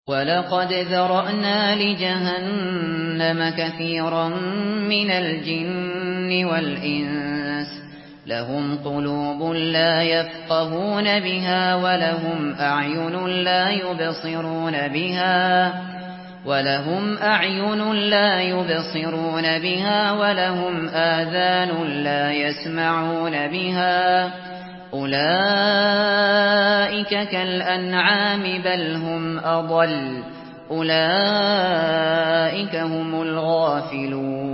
وَلَقَدْ ذَرَأْنَا لِجَهَنَّمَ كَثِيرًا مِنَ الْجِنِّ وَالْإِنسِ ۖ لَهُمْ قُلُوبٌ لَّا يَفْقَهُونَ بِهَا وَلَهُمْ أَعْيُنٌ لَّا يُبْصِرُونَ بِهَا وَلَهُمْ آذَانٌ لَّا يَسْمَعُونَ بِهَا ۚ أُولَٰئِكَ كَالْأَنْعَامِ بَلْ هُمْ أَضَلُّ ۚ أُولَٰئِكَ هُمُ الْغَافِلُونَ